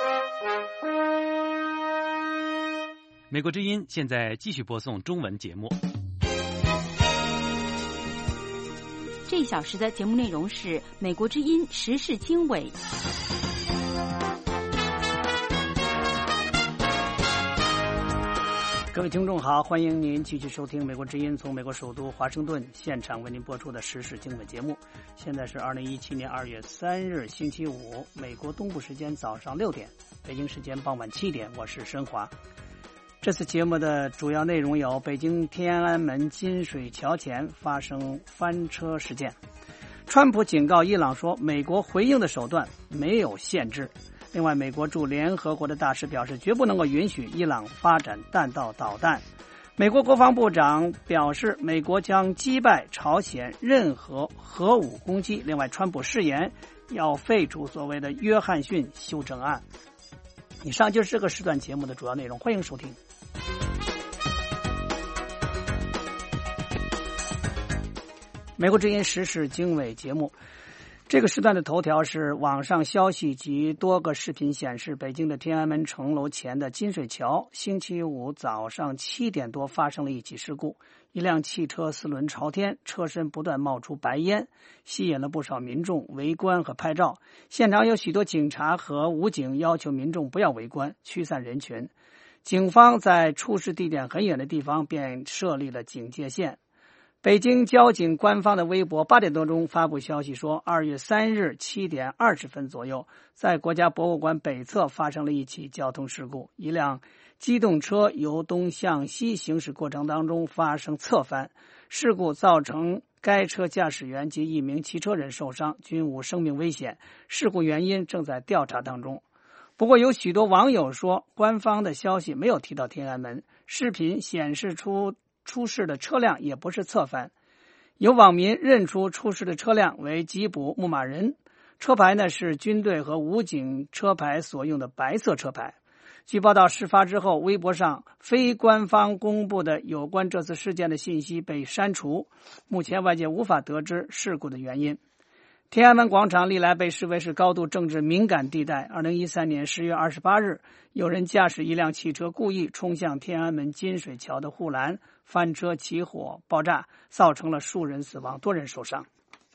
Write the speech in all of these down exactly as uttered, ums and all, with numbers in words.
美国之音现在继续播送中文节目。 这一小时的节目内容是美国之音时事经纬。 各位听众好，欢迎您继续收听美国之音从美国首都华盛顿现场为您播出的时事经纬节目。现在是二零一七年二月三日星期五，美国东部时间早上六点，北京时间傍晚七点，我是申华。这次节目的主要内容有：北京天安门金水桥前发生翻车事件，川普警告伊朗说美国回应的手段没有限制。另外，美国驻联合国的大使表示，绝不能够允许伊朗发展弹道导弹。美国国防部长表示，美国将击败朝鲜任何核武攻击。另外，川普誓言要废除所谓的约翰逊修正案。以上就是这个时段节目的主要内容，欢迎收听。美国之音时事经纬节目，这个时段的头条是网上消息及多个视频显示，北京的天安门城楼前的金水桥星期五早上七点多发生了一起事故，一辆汽车四轮朝天，车身不断冒出白烟，吸引了不少民众围观和拍照。现场有许多警察和武警要求民众不要围观，驱散人群。警方在出事地点很远的地方便设立了警戒线。北京交警官方的微博八点多钟发布消息说，二月三日七点二十分左右，在国家博物馆北侧发生了一起交通事故，一辆机动车由东向西行驶过程当中发生侧翻，事故造成该车驾驶员及一名骑车人受伤，均无生命危险，事故原因正在调查当中。不过有许多网友说，官方的消息没有提到天安门，视频显示出出事的车辆也不是侧翻。有网民认出出事的车辆为吉普牧马人，车牌呢是军队和武警车牌所用的白色车牌。据报道，事发之后，微博上非官方公布的有关这次事件的信息被删除，目前外界无法得知事故的原因。天安门广场历来被视为是高度政治敏感地带。二零一三年十月二十八日，有人驾驶一辆汽车故意冲向天安门金水桥的护栏，翻车起火爆炸，造成了数人死亡，多人受伤。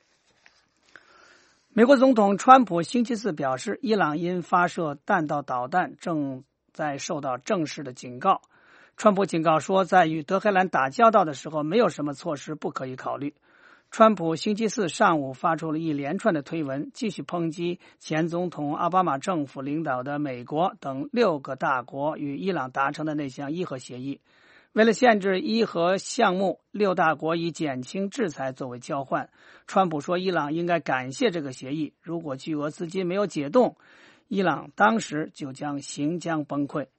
美国总统川普星期四表示，伊朗因发射弹道导弹正在受到正式的警告。川普警告说，在与德黑兰打交道的时候，没有什么措施不可以考虑。川普星期四上午发出了一连串的推文，继续抨击前总统奥巴马政府领导的美国等六个大国与伊朗达成的那项伊核协议。为了限制伊核项目，六大国以减轻制裁作为交换。川普说，伊朗应该感谢这个协议，如果巨额资金没有解冻，伊朗当时就将行将崩溃。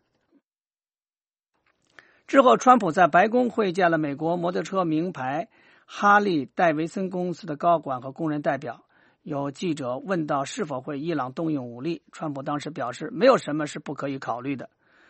之后，川普在白宫会见了美国摩托车名牌哈利戴维森公司的高管和工人代表。有记者问到是否会伊朗动用武力，川普当时表示，没有什么是不可以考虑的。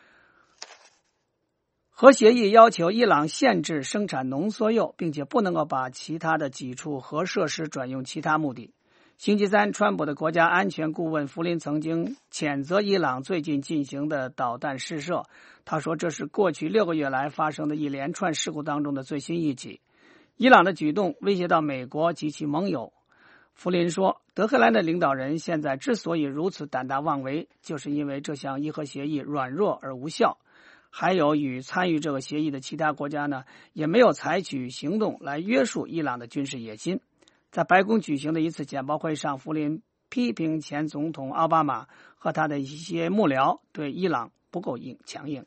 核协议要求伊朗限制生产浓缩铀，并且不能够把其他的几处核设施转用其他目的。星期三，川普的国家安全顾问弗林曾经谴责伊朗最近进行的导弹试射，他说这是过去六个月来发生的一连串事故当中的最新一起。伊朗的举动威胁到美国及其盟友。弗林说，德黑兰的领导人现在之所以如此胆大妄为，就是因为这项伊核协议软弱而无效。还有与参与这个协议的其他国家呢，也没有采取行动来约束伊朗的军事野心。在白宫举行的一次简报会上，弗林批评前总统奥巴马和他的一些幕僚对伊朗不够硬强硬。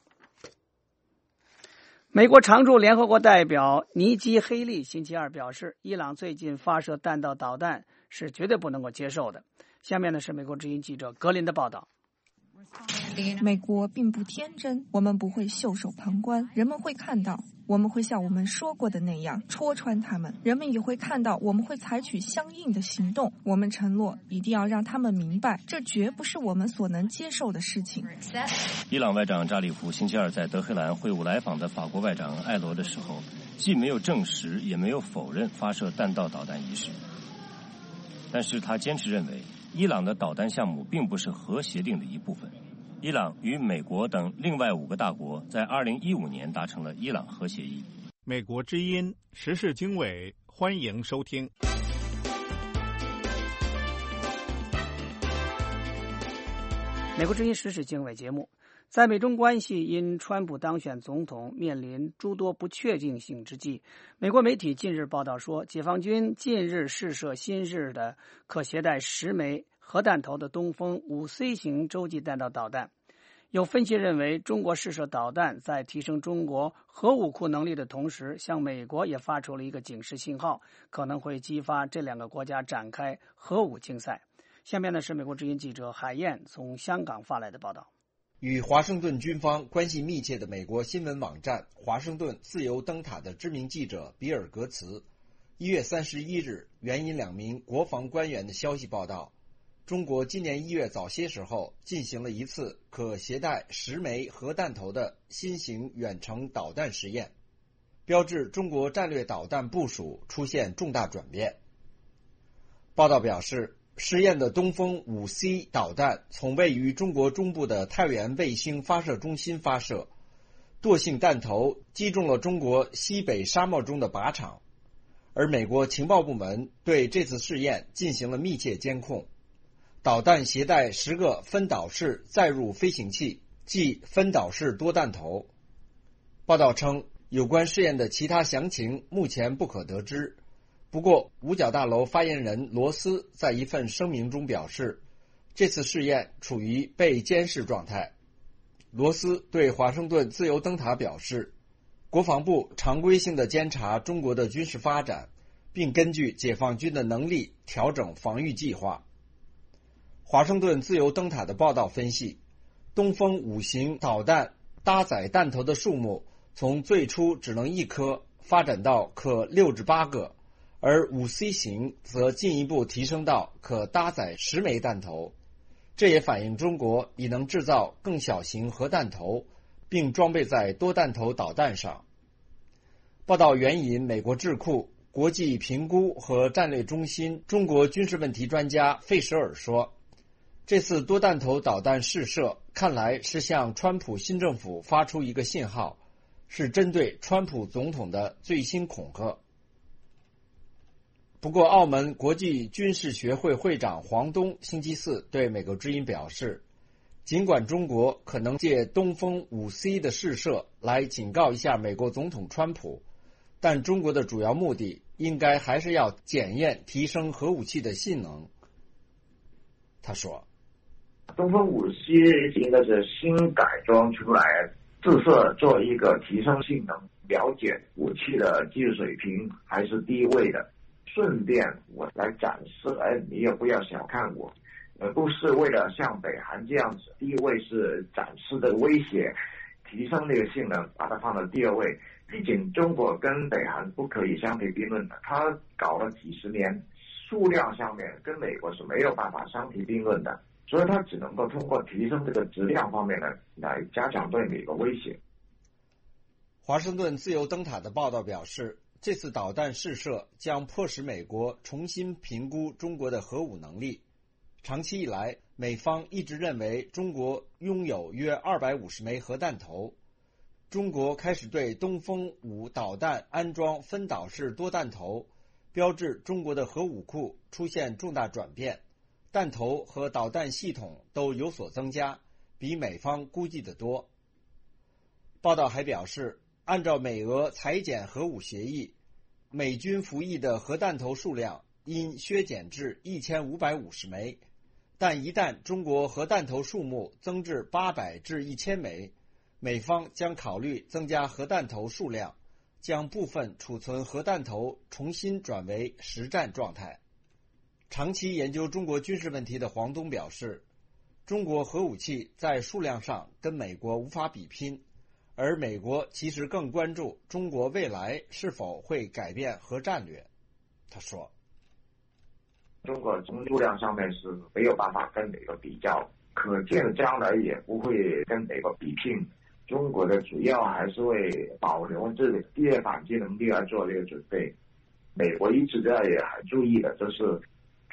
美国常驻联合国代表尼基·黑利星期二表示，伊朗最近发射弹道导弹是绝对不能够接受的。下面呢是美国之音记者格林的报道。 美国并不天真，我们不会袖手旁观，人们会看到，我们会像我们说过的那样戳穿他们，人们也会看到，我们会采取相应的行动。我们承诺一定要让他们明白，这绝不是我们所能接受的事情。 伊朗外长扎里夫星期二在德黑兰会晤来访的法国外长艾罗的时候，既没有证实也没有否认发射弹道导弹一事，但是他坚持认为伊朗的导弹项目并不是核协定的一部分。伊朗与美国等另外五个大国在二零一五年达成了伊朗核协议。 美国之音时事经纬，欢迎收听。 美国之音时事经纬节目，在美中关系因川普当选总统面临诸多不确定性之际，美国媒体近日报道说，解放军近日试射新式的可携带十枚核弹头的东风五 C 型洲际弹道导弹。有分析认为，中国试射导弹在提升中国核武库能力的同时，向美国也发出了一个警示信号，可能会激发这两个国家展开核武竞赛。下面呢是美国之音记者海燕从香港发来的报道。 与华盛顿军方关系密切的美国新闻网站华盛顿自由灯塔的知名记者比尔格茨一月三十一日援引两名国防官员的消息报道，中国今年一月早些时候进行了一次可携带十枚核弹头的新型远程导弹实验，标志中国战略导弹部署出现重大转变。报道表示，试验的东风五 C 导弹从位于中国中部的太原卫星发射中心发射，惰性弹头击中了中国西北沙漠中的靶场，而美国情报部门对这次试验进行了密切监控。导弹携带十个分导式载入飞行器，即分导式多弹头。报道称，有关试验的其他详情目前不可得知。不过，五角大楼发言人罗斯在一份声明中表示，这次试验处于被监视状态。罗斯对华盛顿自由灯塔表示，国防部常规性的监察中国的军事发展，并根据解放军的能力调整防御计划。华盛顿自由灯塔的报道分析，东风五型导弹搭载弹头的数目从最初只能一颗发展到可六至八个，而五 C 型则进一步提升到可搭载十枚弹头。这也反映中国已能制造更小型核弹头，并装备在多弹头导弹上。报道援引美国智库国际评估和战略中心中国军事问题专家费舍尔说，这次多弹头导弹试射看来是向川普新政府发出一个信号，是针对川普总统的最新恐吓。不过，澳门国际军事学会会长黄东星期四对美国之音表示，尽管中国可能借东风五 C 的试射来警告一下美国总统川普，但中国的主要目的应该还是要检验提升核武器的性能。他说， 东风五 C 应该是新改装出来，自设做一个提升性能，了解武器的技术水平还是低位的。顺便我来展示，哎，你也不要小看我，呃，不是为了像北韩这样子，第一位是展示的威胁，提升这个性能，把它放到第二位。毕竟中国跟北韩不可以相提并论的，它搞了几十年，数量上面跟美国是没有办法相提并论的，所以它只能够通过提升这个质量方面呢，来加强对美国威胁。 华盛顿自由灯塔的报道表示，这次导弹试射将迫使美国重新评估中国的核武能力。长期以来，美方一直认为中国拥有约二百五十枚核弹头。中国开始对东风五导弹安装分导式多弹头，标志中国的核武库出现重大转变，弹头和导弹系统都有所增加，比美方估计的多。报道还表示，按照美俄裁减核武协议，美军服役的核弹头数量因削减至一千五百五十枚，但一旦中国核弹头数目增至八百至一千枚，美方将考虑增加核弹头数量，将部分储存核弹头重新转为实战状态。长期研究中国军事问题的黄东表示，中国核武器在数量上跟美国无法比拼，而美国其实更关注中国未来是否会改变核战略。他说， 中国从数量上面是没有办法跟美国比较，可见将来也不会跟美国比拼。中国的主要还是为保留这个第二反击能力来做这个准备。美国一直在也很注意的，就是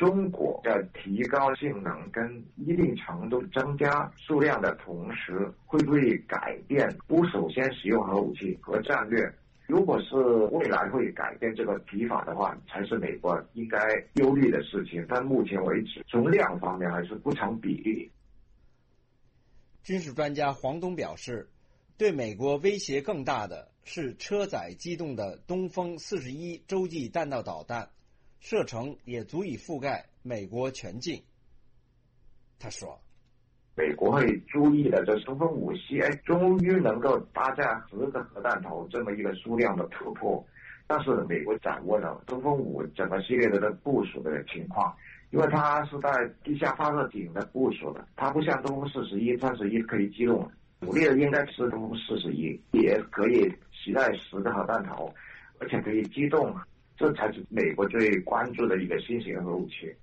中国在提高性能跟一定程度增加数量的同时，会不会改变不首先使用核武器和战略？如果是未来会改变这个提法的话，才是美国应该忧虑的事情。但目前为止，从量方面还是不成比例。 军事专家黄东表示，对美国威胁更大的是车载机动的东风四十一洲际弹道导弹，射程也足以覆盖美国全境。他说， 美国会注意的，这东风五 C 哎，终于能够搭载十个核弹头这么一个数量的突破。但是美国掌握了东风五整个系列的部署的情况，因为它是在地下发射井的部署的，它不像东风四十一、三十一可以机动，主力的应该是东风四十一，也可以携带十个核弹头，而且可以机动，这才是美国最关注的一个新型核武器。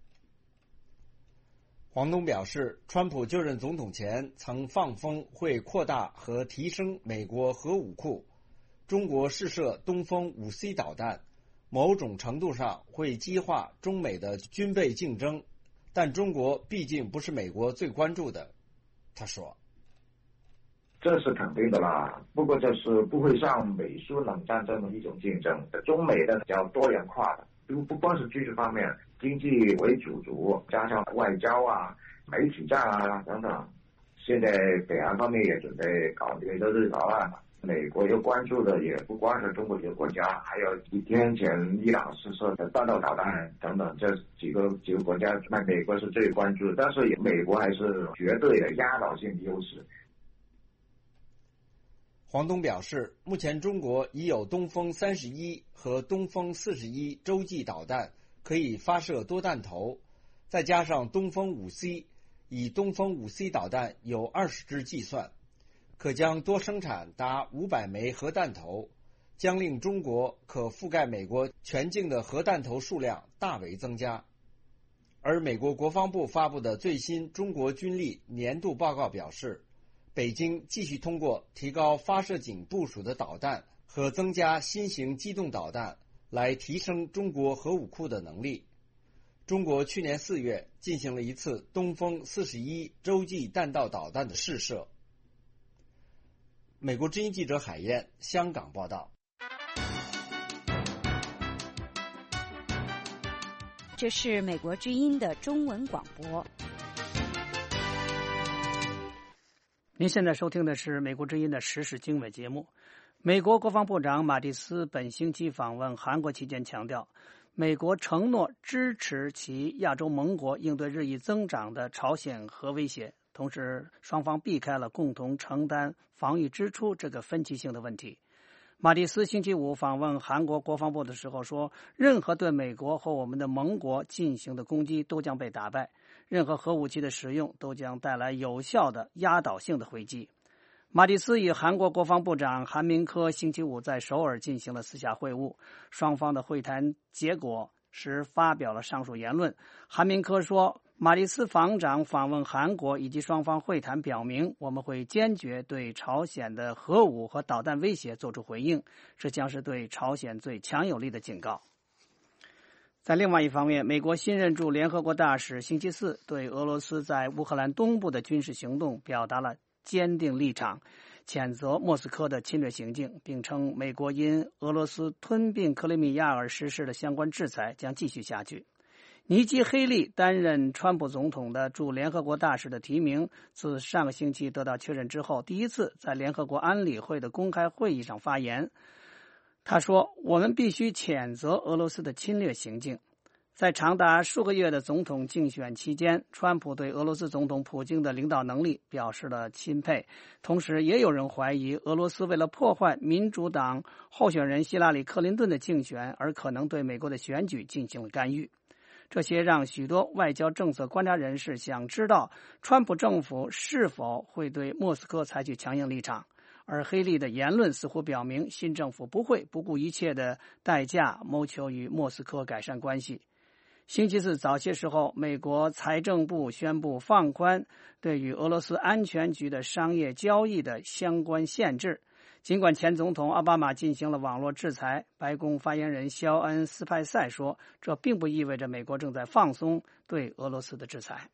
黄东表示，川普就任总统前曾放风会扩大和提升美国核武库，中国试射东风五 C 导弹，某种程度上会激化中美的军备竞争，但中国毕竟不是美国最关注的。他说， 这是肯定的啦，不过这是不会像美苏冷战这么一种竞争，中美的比较多元化的，不不光是军事方面，经济为主轴，加上外交啊、媒体战啊等等。现在北韩方面也准备搞这个日导弹了，美国又关注的也不光是中国这个国家，还有几天前伊朗试射的弹道导弹等等，这几个几个国家，那美国是最关注的，但是美国还是绝对的压倒性优势。 黄东表示，目前中国已有东风三十一和东风四十一洲际导弹可以发射多弹头，再加上东风五 C， 以东风五 C 导弹有二十支计算，可将多生产达五百枚核弹头，将令中国可覆盖美国全境的核弹头数量大为增加。而美国国防部发布的最新中国军力年度报告表示，北京继续通过提高发射井部署的导弹和增加新型机动导弹来提升中国核武库的能力。中国去年四月进行了一次东风四十一洲际弹道导弹的试射。美国之音记者海燕，香港报道。 这是美国之音的中文广播。 您现在收听的是美国之音的时事经纬节目。美国国防部长马蒂斯本星期访问韩国期间强调，美国承诺支持其亚洲盟国应对日益增长的朝鲜核威胁，同时双方避开了共同承担防御支出这个分歧性的问题。马蒂斯星期五访问韩国国防部的时候说，任何对美国和我们的盟国进行的攻击都将被打败，任何核武器的使用都将带来有效的压倒性的回击。马蒂斯与韩国国防部长韩明科星期五在首尔进行了私下会晤，双方的会谈结果时发表了上述言论。韩明科说，马蒂斯防长访问韩国以及双方会谈表明，我们会坚决对朝鲜的核武和导弹威胁做出回应，这将是对朝鲜最强有力的警告。在另外一方面，美国新任驻联合国大使星期四对俄罗斯在乌克兰东部的军事行动表达了坚定立场，谴责莫斯科的侵略行径，并称美国因俄罗斯吞并克里米亚而实施的相关制裁将继续下去。尼基·黑利担任川普总统的驻联合国大使的提名，自上个星期得到确认之后，第一次在联合国安理会的公开会议上发言。他说，我们必须谴责俄罗斯的侵略行径。在长达数个月的总统竞选期间，川普对俄罗斯总统普京的领导能力表示了钦佩，同时也有人怀疑俄罗斯为了破坏民主党候选人希拉里·克林顿的竞选而可能对美国的选举进行了干预。这些让许多外交政策观察人士想知道川普政府是否会对莫斯科采取强硬立场，而黑利的言论似乎表明新政府不会不顾一切的代价谋求与莫斯科改善关系。星期四早些时候，美国财政部宣布放宽对与俄罗斯安全局的商业交易的相关限制， 尽管前总统奥巴马进行了网络制裁，白宫发言人肖恩·斯派塞说，这并不意味着美国正在放松对俄罗斯的制裁。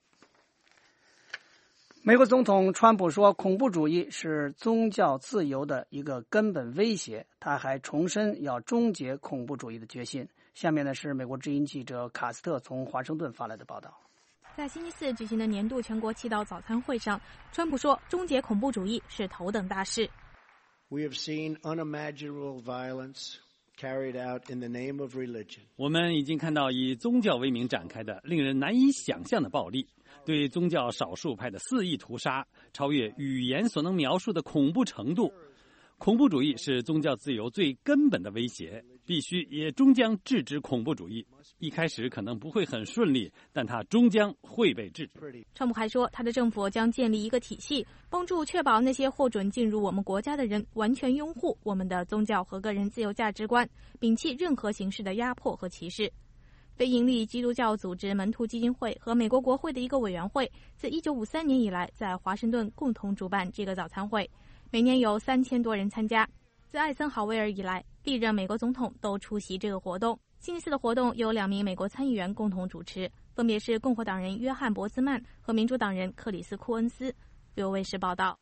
美国总统川普说，恐怖主义是宗教自由的一个根本威胁，他还重申要终结恐怖主义的决心。下面呢是美国之音记者卡斯特从华盛顿发来的报道。 在星期四举行的年度全国祈祷早餐会上，川普说，终结恐怖主义是头等大事。 We have seen unimaginable violence carried out in the name of religion. 我们已经看到以宗教为名展开的令人难以想象的暴力，对宗教少数派的肆意屠杀，超越语言所能描述的恐怖程度。恐怖主义是宗教自由最根本的威胁，必须也终将制止恐怖主义。一开始可能不会很顺利，但它终将会被制止。 川普还说，他的政府将建立一个体系，帮助确保那些获准进入我们国家的人完全拥护我们的宗教和个人自由价值观，摒弃任何形式的压迫和歧视。非营利基督教组织门徒基金会和美国国会的一个委员会自一九五三年以来在华盛顿共同主办这个早餐会，每年有三千多人参加。自艾森豪威尔以来，历任美国总统都出席这个活动。星期四的活动由两名美国参议员共同主持，分别是共和党人约翰·伯兹曼和民主党人克里斯·库恩斯。自由卫视报道。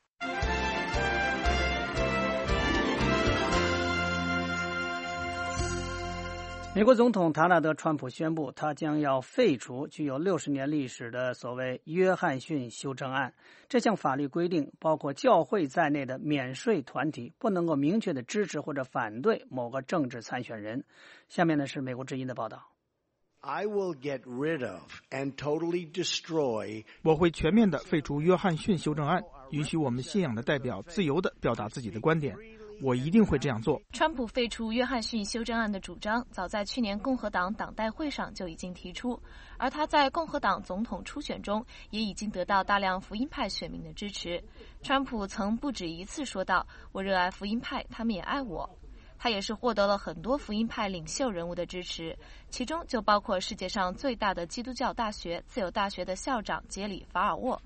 美国总统唐纳德·川普宣布，他将要废除具有六十年历史的所谓约翰逊修正案。这项法律规定，包括教会在内的免税团体不能够明确的支持或者反对某个政治参选人。下面呢是美国之音的报道。 I will get rid of and totally destroy. 我会全面的废除约翰逊修正案，允许我们信仰的代表自由的表达自己的观点。我一定会这样做。 川普废除约翰逊修正案的主张，早在去年共和党党代会上就已经提出，而他在共和党总统初选中也已经得到大量福音派选民的支持。川普曾不止一次说道：“我热爱福音派，他们也爱我。”他也是获得了很多福音派领袖人物的支持，其中就包括世界上最大的基督教大学自由大学的校长杰里·法尔沃。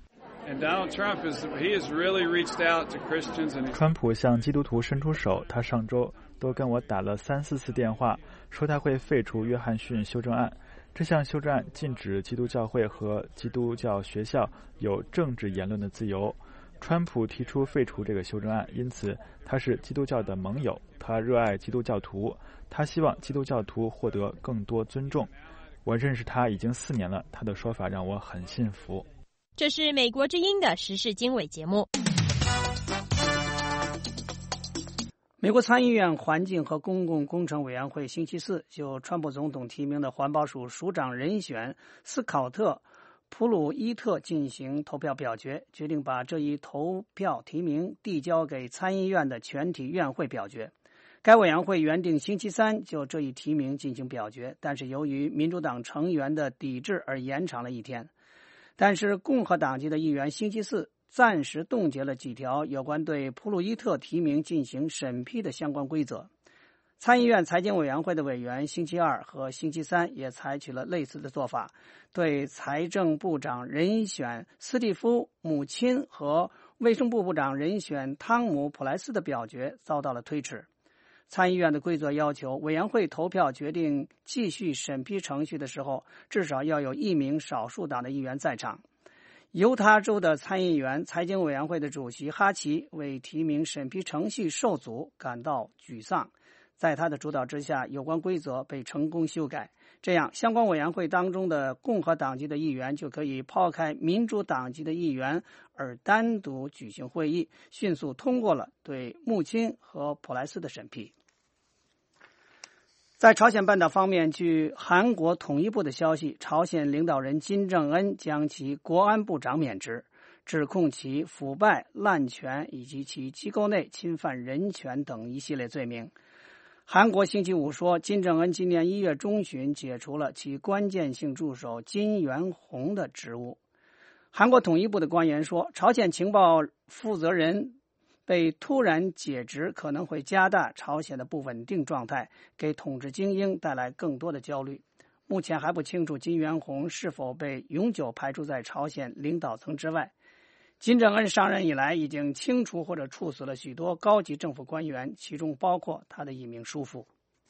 川普向基督徒伸出手，他上周都跟我打了三四次电话，说他会废除约翰逊修正案。这项修正案禁止基督教会和基督教学校有政治言论的自由。川普提出废除这个修正案，因此他是基督教的盟友，他热爱基督教徒，他希望基督教徒获得更多尊重。我认识他已经四年了，他的说法让我很信服。 这是美国之音的时事经纬节目。 美国参议院环境和公共工程委员会星期四就川普总统提名的环保署署长人选斯考特·普鲁伊特进行投票表决，决定把这一投票提名递交给参议院的全体院会表决。该委员会原定星期三就这一提名进行表决，但是由于民主党成员的抵制而延长了一天。但是共和党籍的议员星期四暂时冻结了几条有关对普鲁伊特提名进行审批的相关规则。参议院财经委员会的委员星期二和星期三也采取了类似的做法，对财政部长人选斯蒂夫·姆钦和卫生部部长人选汤姆·普莱斯的表决遭到了推迟。参议院的规则要求，委员会投票决定继续审批程序的时候，至少要有一名少数党的议员在场。犹他州的参议员财经委员会的主席哈奇为提名审批程序受阻感到沮丧，在他的主导之下，有关规则被成功修改，这样相关委员会当中的共和党籍的议员就可以抛开民主党籍的议员，而单独举行会议，迅速通过了对穆钦和普莱斯的审批。在朝鲜半岛方面，据韩国统一部的消息，朝鲜领导人金正恩将其国安部长免职，指控其腐败、滥权以及其机构内侵犯人权等一系列罪名。韩国星期五说，金正恩今年一月中旬解除了其关键性助手金元洪的职务。韩国统一部的官员说，朝鲜情报负责人被突然解职可能会加大朝鲜的不稳定状态，给统治精英带来更多的焦虑。目前还不清楚金元洪是否被永久排除在朝鲜领导层之外。 金正恩上任以来，已经清除或者处死了许多高级政府官员，其中包括他的一名叔父。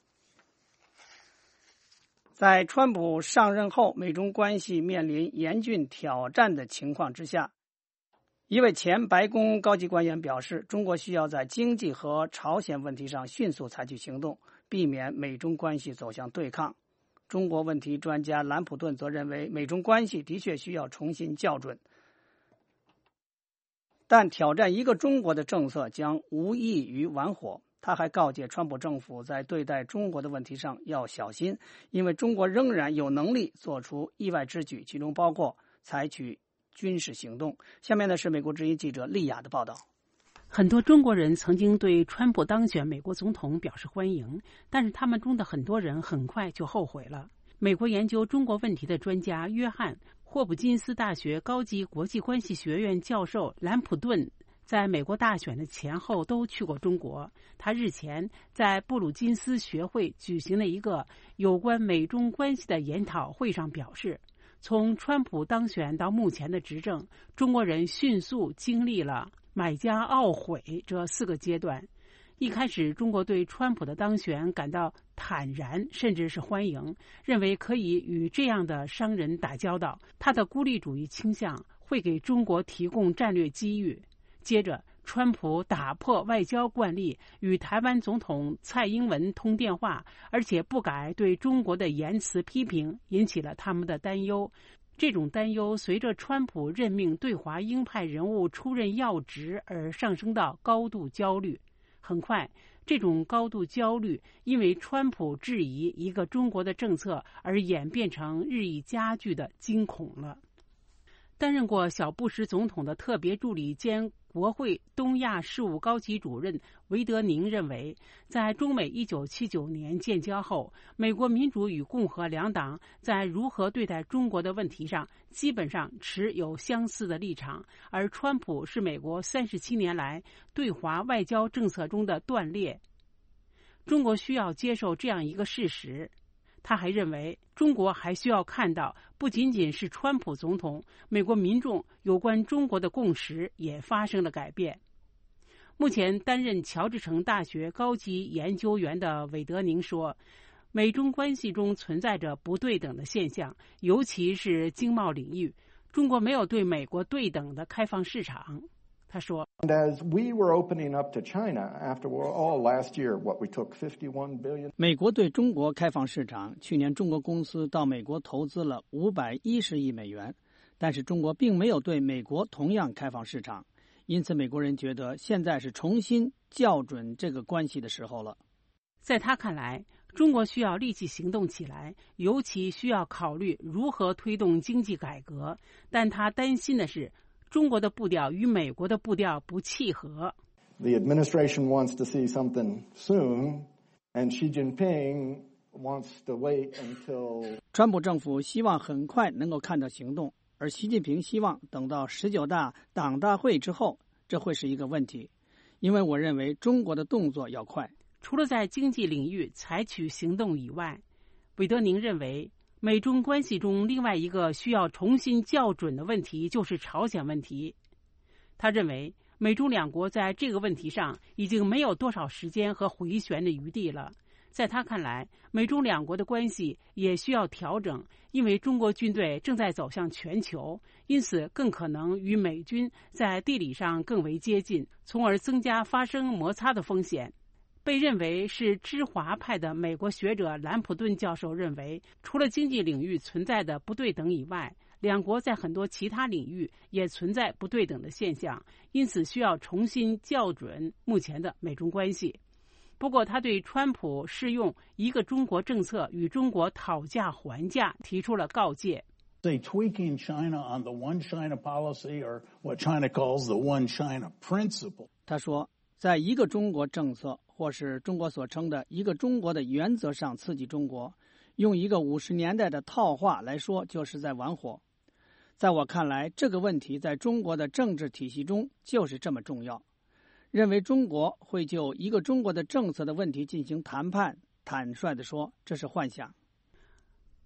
在川普上任后，美中关系面临严峻挑战的情况之下，一位前白宫高级官员表示，中国需要在经济和朝鲜问题上迅速采取行动，避免美中关系走向对抗。中国问题专家兰普顿则认为，美中关系的确需要重新校准，但挑战一个中国的政策将无异于玩火。他还告诫川普政府在对待中国的问题上要小心，因为中国仍然有能力做出意外之举，其中包括采取军事行动。下面呢是美国之音记者丽雅的报道。 很多中国人曾经对川普当选美国总统表示欢迎，但是他们中的很多人很快就后悔了。美国研究中国问题的专家约翰·霍普金斯大学高级国际关系学院教授兰普顿在美国大选的前后都去过中国。他日前在布鲁金斯学会举行的一个有关美中关系的研讨会上表示，从川普当选到目前的执政，中国人迅速经历了买家懊悔这四个阶段。一开始，中国对川普的当选感到坦然，甚至是欢迎，认为可以与这样的商人打交道，他的孤立主义倾向会给中国提供战略机遇。接着，川普打破外交惯例，与台湾总统蔡英文通电话，而且不改对中国的言辞批评，引起了他们的担忧。这种担忧随着川普任命对华鹰派人物出任要职而上升到高度焦虑。很快，这种高度焦虑因为川普质疑一个中国的政策而演变成日益加剧的惊恐了。担任过小布什总统的特别助理兼国会东亚事务高级主任韦德宁认为，在中美一九七九年建交后，美国民主与共和两党在如何对待中国的问题上基本上持有相似的立场，而川普是美国三十七年来对华外交政策中的断裂。中国需要接受这样一个事实。他还认为，中国还需要看到，不仅仅是川普总统，美国民众有关中国的共识也发生了改变。目前担任乔治城大学高级研究员的韦德宁说，美中关系中存在着不对等的现象，尤其是经贸领域，中国没有对美国对等的开放市场。他说 As we were opening up to China after all last year, what we took fifty-one billion. 美国对中国开放市场，去年中国公司到美国投资了五百一十亿美元，但是中国并没有对美国同样开放市场，因此美国人觉得现在是重新校准这个关系的时候了。 在他看来，中国需要立即行动起来，尤其需要考虑如何推动经济改革，但他担心的是中国的步调与美国的步调不契合。 The administration wants to see something soon, and Xi Jinping wants to wait until. 川普政府希望很快能够看到行动，而习近平希望等到十九大党大会之后，这会是一个问题。因为我认为中国的动作要快。 除了在经济领域采取行动以外，韦德宁认为，美中关系中另外一个需要重新校准的问题就是朝鲜问题。他认为，美中两国在这个问题上已经没有多少时间和回旋的余地了。在他看来，美中两国的关系也需要调整，因为中国军队正在走向全球，因此更可能与美军在地理上更为接近，从而增加发生摩擦的风险。被认为是知华派的美国学者兰普顿教授认为，除了经济领域存在的不对等以外，两国在很多其他领域也存在不对等的现象，因此需要重新校准目前的美中关系。不过，他对川普适用一个中国政策与中国讨价还价提出了告诫。 They tweaking China on the one China policy or what China calls the one China principle. 他说，在一个中国政策或是中国所称的一个中国的原则上刺激中国，用一个五十年代的套话来说，就是在玩火。在我看来，这个问题在中国的政治体系中就是这么重要。认为中国会就一个中国的政策的问题进行谈判，坦率地说，这是幻想。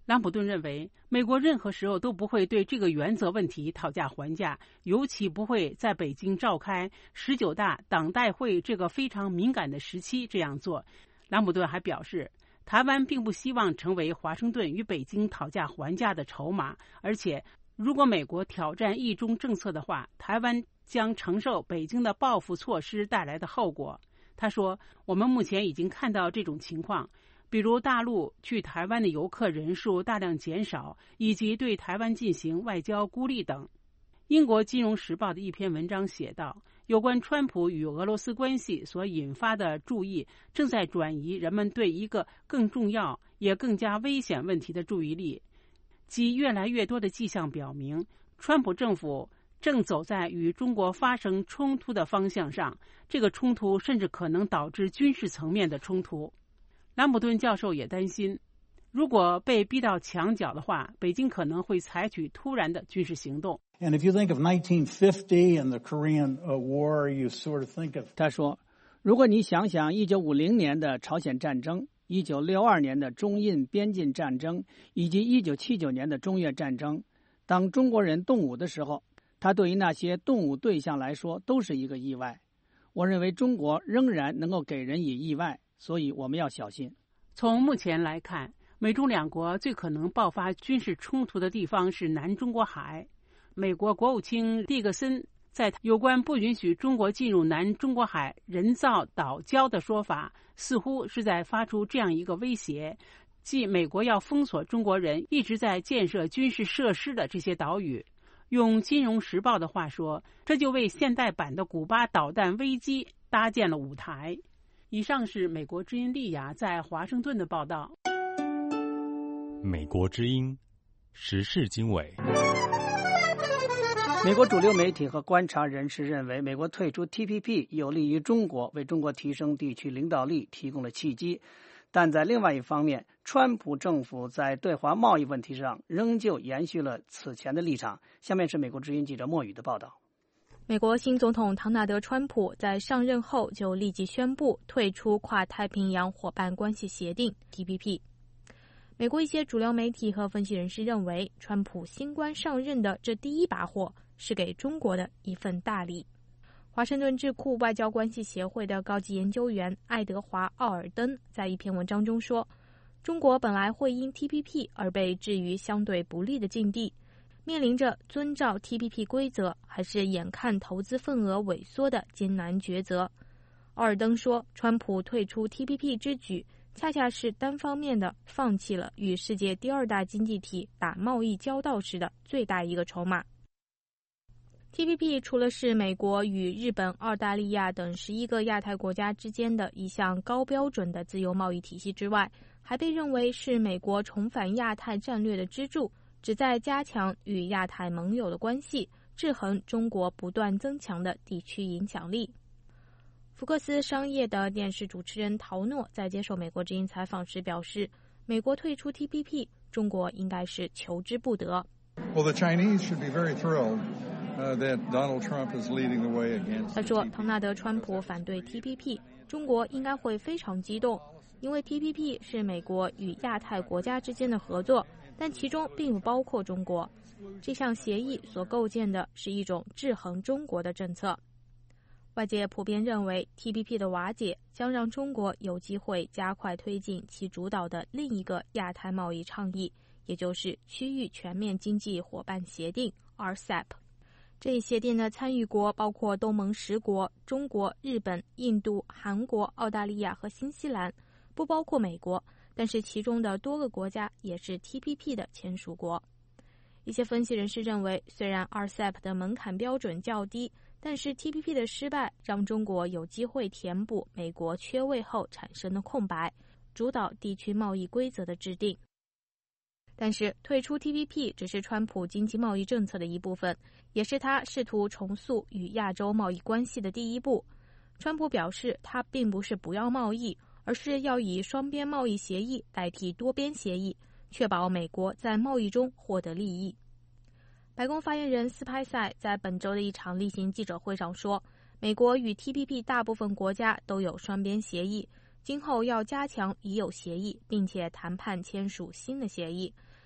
朗普顿认为，美国任何时候都不会对这个原则问题讨价还价，尤其不会在北京召开十九大党代会这个非常敏感的时期这样做。朗普顿还表示，台湾并不希望成为华盛顿与北京讨价还价的筹码，而且如果美国挑战一中政策的话，台湾将承受北京的报复措施带来的后果。他说，我们目前已经看到这种情况，比如大陆去台湾的游客人数大量减少，以及对台湾进行外交孤立等。英国金融时报的一篇文章写道，有关川普与俄罗斯关系所引发的注意正在转移人们对一个更重要也更加危险问题的注意力，即越来越多的迹象表明，川普政府正走在与中国发生冲突的方向上，这个冲突甚至可能导致军事层面的冲突。朗普顿教授也担心，如果被逼到墙角的话，北京可能会采取突然的军事行动。 And if you think of nineteen fifty and the Korean War, you sort of think of... 他说，如果你想想一九五零年的朝鲜战争、一九六二年的中印边境战争以及一九七九年的中越战争，当中国人动武的时候，它对于那些动武对象来说都是一个意外。我认为中国仍然能够给人以意外，所以我们要小心。 从目前来看，美中两国最可能爆发军事冲突的地方是南中国海。美国国务卿蒂克森在有关不允许中国进入南中国海人造岛礁的说法，似乎是在发出这样一个威胁，即美国要封锁中国人一直在建设军事设施的这些岛屿。用《金融时报》的话说，这就为现代版的古巴导弹危机搭建了舞台。以上是美国之音丽雅在华盛顿的报道。 美国之音时事经纬。 美国主流媒体和观察人士认为，美国退出 T P P 有利于中国，为中国提升地区领导力提供了契机。但在另外一方面，川普政府在对华贸易问题上仍旧延续了此前的立场。下面是美国之音记者莫宇的报道。 美国新总统唐纳德·川普在上任后就立即宣布退出跨太平洋伙伴关系协定 T P P。美国一些主流媒体和分析人士认为，川普新官上任的这第一把火是给中国的一份大礼。华盛顿智库外交关系协会的高级研究员爱德华·奥尔登在一篇文章中说，中国本来会因 T P P 而被置于相对不利的境地，面临着遵照 T P P 规则还是眼看投资份额萎缩的艰难抉择。奥尔登说，川普退出 T P P 之举恰恰是单方面的放弃了与世界第二大经济体打贸易交道时的最大一个筹码。T P P 除了是美国与日本、澳大利亚等十一个亚太国家之间的一项高标准的自由贸易体系之外，还被认为是美国重返亚太战略的支柱，旨在加强与亚太盟友的关系，制衡中国不断增强的地区影响力。福克斯商业的电视主持人陶诺在接受美国之音采访时表示，美国退出 T P P， 中国应该是求之不得。 Well, the Chinese should be very thrilled that Donald Trump is leading the way against. 他说，唐纳德·川普反对 T P P， 中国应该会非常激动，因为 T P P 是美国与亚太国家之间的合作，但其中并不包括中国。这项协议所构建的是一种制衡中国的政策。外界普遍认为 T P P 的瓦解将让中国有机会加快推进其主导的另一个亚太贸易倡议，也就是区域全面经济伙伴协定 R C E P。 这一协定的参与国包括东盟十国、中国、日本、印度、韩国、澳大利亚和新西兰，不包括美国，但是其中的多个国家也是 T P P 的签署国。一些分析人士认为，虽然 R C E P 的门槛标准较低，但是 T P P 的失败让中国有机会填补美国缺位后产生的空白，主导地区贸易规则的制定。但是退出 T P P 只是川普经济贸易政策的一部分，也是他试图重塑与亚洲贸易关系的第一步。川普表示，他并不是不要贸易，而是要以双边贸易协议代替多边协议，确保美国在贸易中获得利益。白宫发言人斯派塞在本周的一场例行记者会上说，美国与 T P P 大部分国家都有双边协议，今后要加强已有协议，并且谈判签署新的协议。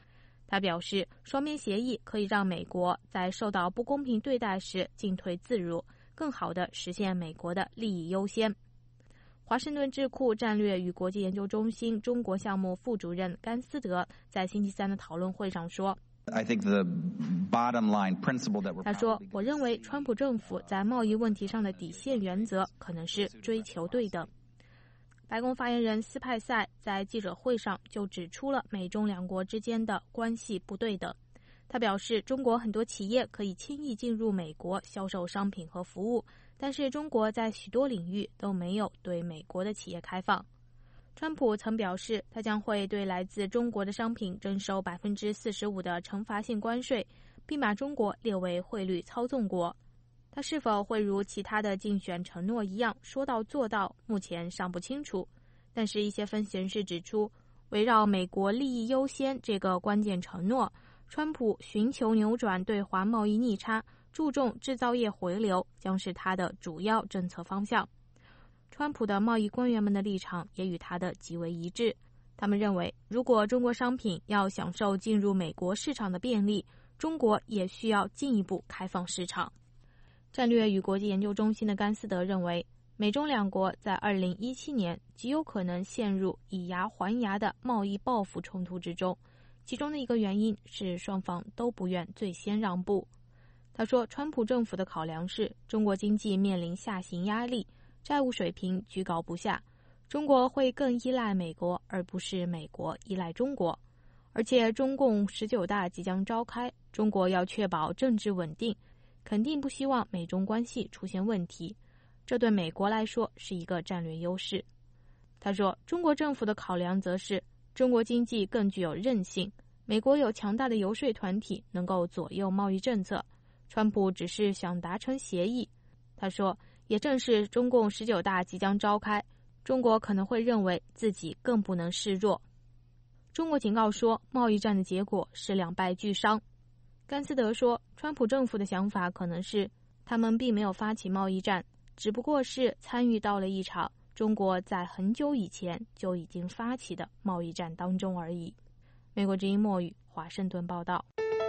他表示，双边协议可以让美国在受到不公平对待时进退自如，更好地实现美国的利益优先。华盛顿智库战略与国际研究中心中国项目副主任甘斯德在星期三的讨论会上说，他说，我认为川普政府在贸易问题上的底线原则可能是追求对等。白宫发言人斯派塞在记者会上就指出了美中两国之间的关系不对等。他表示，中国很多企业可以轻易进入美国销售商品和服务，但是中国在许多领域都没有对美国的企业开放。川普曾表示，他将会对来自中国的商品征收百分之四十五的惩罚性关税，并把中国列为汇率操纵国。他是否会如其他的竞选承诺一样说到做到，目前尚不清楚。但是，一些分析人士指出，围绕美国利益优先这个关键承诺，川普寻求扭转对华贸易逆差，注重制造业回流，将是他的主要政策方向。川普的贸易官员们的立场也与他的极为一致。他们认为，如果中国商品要享受进入美国市场的便利，中国也需要进一步开放市场。战略与国际研究中心的甘斯德认为，美中两国在二零一七年极有可能陷入以牙还牙的贸易报复冲突之中，其中的一个原因是双方都不愿最先让步。他说，川普政府的考量是中国经济面临下行压力，债务水平居高不下，中国会更依赖美国，而不是美国依赖中国。而且中共十九大即将召开，中国要确保政治稳定，肯定不希望美中关系出现问题，这对美国来说是一个战略优势。他说，中国政府的考量则是中国经济更具有韧性，美国有强大的游说团体能够左右贸易政策，川普只是想达成协议。他说，也正是中共十九大即将召开，中国可能会认为自己更不能示弱。中国警告说，贸易战的结果是两败俱伤。甘斯德说，川普政府的想法可能是，他们并没有发起贸易战，只不过是参与到了一场中国在很久以前就已经发起的贸易战当中而已。美国之音墨语，华盛顿报道。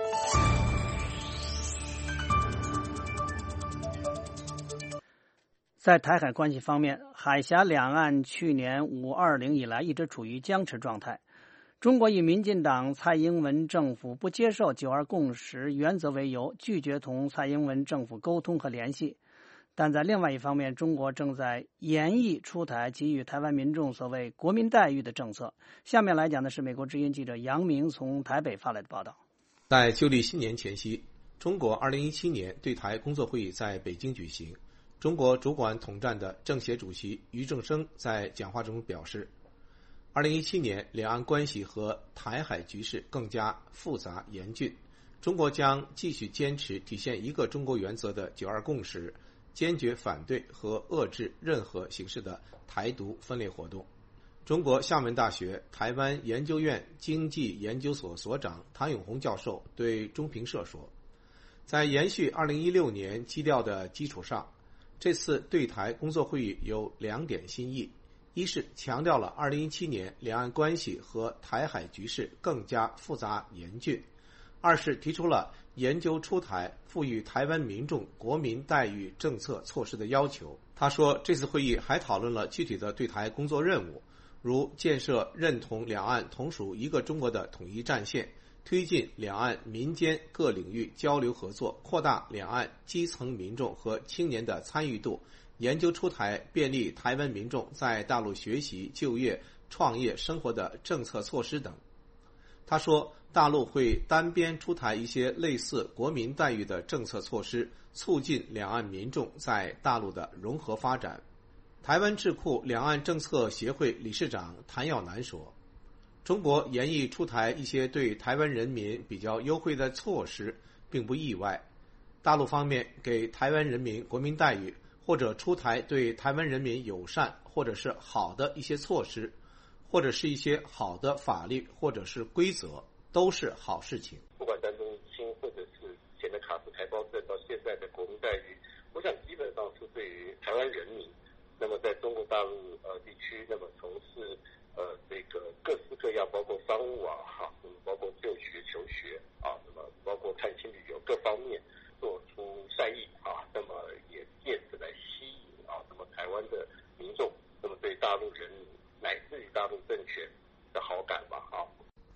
在台海关系方面，海峡两岸去年五二零以来一直处于僵持状态。中国以民进党蔡英文政府不接受九二共识原则为由，拒绝同蔡英文政府沟通和联系。但在另外一方面，中国正在严厉出台给予台湾民众所谓国民待遇的政策。下面来讲的是美国之音记者杨明从台北发来的报道。 在旧历新年前夕，中国二零一七年对台工作会议在北京举行。中国主管统战的政协主席俞正声在讲话中表示，二零一七年两岸关系和台海局势更加复杂严峻，中国将继续坚持体现一个中国原则的九二共识，坚决反对和遏制任何形式的台独分裂活动。中国厦门大学台湾研究院经济研究所所长唐永红教授对中评社说，在延续二零一六年基调的基础上，这次对台工作会议有两点新意，一是强调了二零一七年两岸关系和台海局势更加复杂严峻，二是提出了研究出台赋予台湾民众国民待遇政策措施的要求。他说，这次会议还讨论了具体的对台工作任务，如建设认同两岸同属一个中国的统一战线，推进两岸民间各领域交流合作，扩大两岸基层民众和青年的参与度，研究出台便利台湾民众在大陆学习、就业、创业、生活的政策措施等。他说，大陆会单边出台一些类似国民待遇的政策措施，促进两岸民众在大陆的融合发展。台湾智库两岸政策协会理事长谭耀南说，中国严意出台一些对台湾人民比较优惠的措施并不意外，大陆方面给台湾人民国民待遇，或者出台对台湾人民友善或者是好的一些措施，或者是一些好的法律或者是规则，都是好事情。 不管单中心或者是前的卡斯台胞证到现在的国民待遇，我想基本上是对于台湾人民，那么在中国大陆呃地区，那么从事呃这个各式各样，包括商务啊哈，包括就学、求学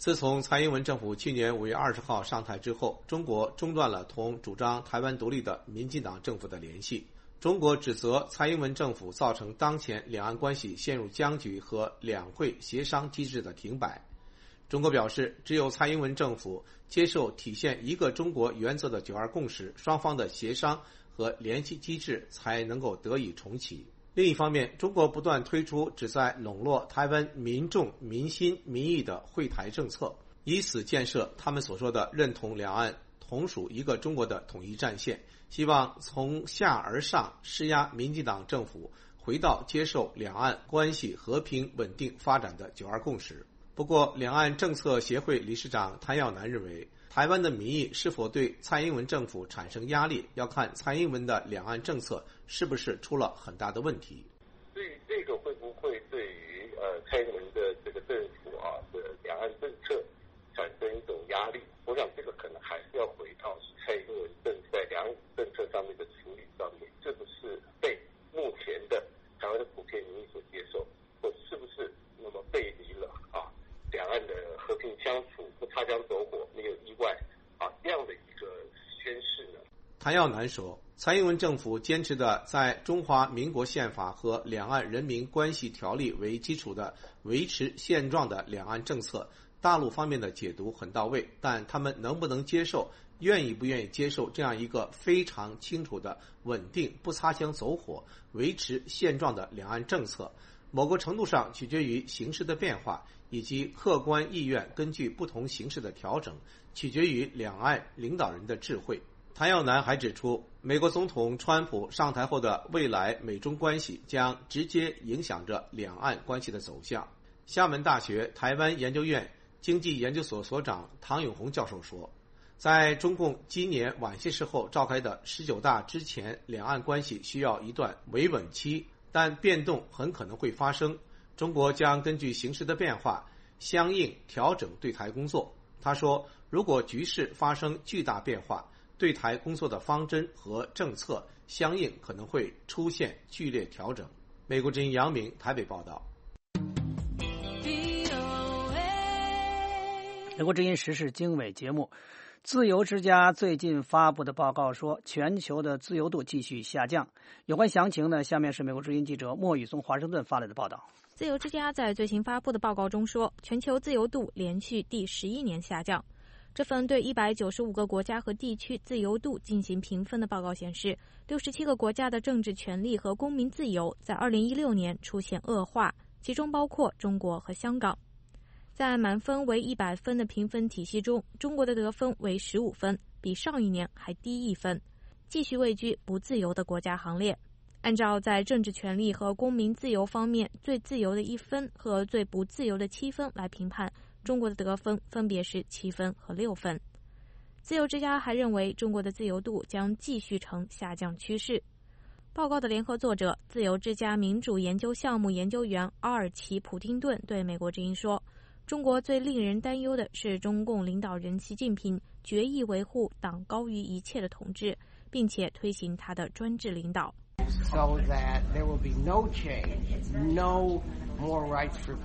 自从蔡英文政府去年五月二十号上台之后，中国中断了同主张台湾独立的民进党政府的联系。中国指责蔡英文政府造成当前两岸关系陷入僵局和两会协商机制的停摆。中国表示，只有蔡英文政府接受体现一个中国原则的九二共识，双方的协商和联系机制才能够得以重启。另一方面，中国不断推出旨在笼络台湾民众民心民意的惠台政策，以此建设他们所说的认同两岸同属一个中国的统一战线，希望从下而上施压民进党政府回到接受两岸关系和平稳定发展的九二共识。不过，两岸政策协会理事长谭耀南认为，台湾的民意是否对蔡英文政府产生压力，要看蔡英文的两岸政策是不是出了很大的问题。 对于这个会不会对于呃蔡英文的这个政府啊的两岸政策产生一种压力，我想这个可能还是要回到蔡英文政在两岸政策上面的处理上面，是不是被目前的台湾的普遍民意所接受，或是不是那么背离了啊两岸的和平相处，不擦枪走火，没有意外啊这样的一个宣示呢？ 谭耀南说，蔡英文政府坚持的在中华民国宪法和两岸人民关系条例为基础的维持现状的两岸政策，大陆方面的解读很到位，但他们能不能接受，愿意不愿意接受这样一个非常清楚的稳定不擦枪走火维持现状的两岸政策，某个程度上取决于形势的变化，以及客观意愿根据不同形势的调整，取决于两岸领导人的智慧。谭耀南还指出，美国总统川普上台后的未来美中关系将直接影响着两岸关系的走向。厦门大学台湾研究院经济研究所所长唐永红教授说，在中共今年晚些时候召开的十九大之前，两岸关系需要一段维稳期，但变动很可能会发生，中国将根据形势的变化相应调整对台工作。他说，如果局势发生巨大变化，对台工作的方针和政策相应可能会出现剧烈调整。美国之音杨明台北报道。 美国之音时事经纬节目，自由之家最近发布的报告说，全球的自由度继续下降。有关详情呢，下面是美国之音记者莫宇从华盛顿发来的报道。 自由之家在最新发布的报告中说，全球自由度连续第十一年下降。这份对一百九十五个国家和地区自由度进行评分的报告显示，六十七个国家的政治权利和公民自由在二零一六年出现恶化，其中包括中国和香港。在满分为一百分的评分体系中，中国的得分为十五分，比上一年还低一分，继续位居不自由的国家行列。按照在政治权利和公民自由方面最自由的一分和最不自由的七分来评判，中国的得分分别是七分和六分。自由之家还认为，中国的自由度将继续呈下降趋势。报告的联合作者、自由之家民主研究项目研究员阿尔奇·普丁顿对美国之音说，中国最令人担忧的是中共领导人习近平决意维护党高于一切的统治，并且推行他的专制领导。 So that there will be no change, no more rights for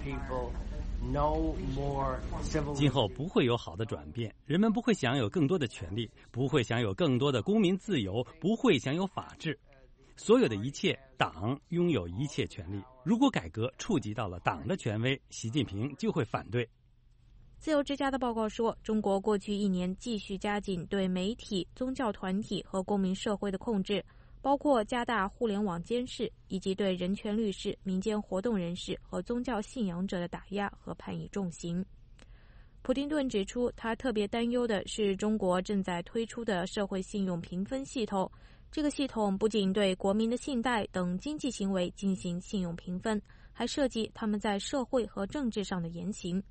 people.No more civil. 今后不会有好的转变，人们不会享有更多的权利，不会享有更多的公民自由，不会享有法治。所有的一切，党拥有一切权利。如果改革触及到了党的权威，习近平就会反对。 自由之家的报告说，中国过去一年继续加紧对媒体、宗教团体和公民社会的控制，包括加大互联网监视，以及对人权律师、民间活动人士和宗教信仰者的打压和判以重刑。普丁顿指出，他特别担忧的是中国正在推出的社会信用评分系统。这个系统不仅对国民的信贷等经济行为进行信用评分，还涉及他们在社会和政治上的言行。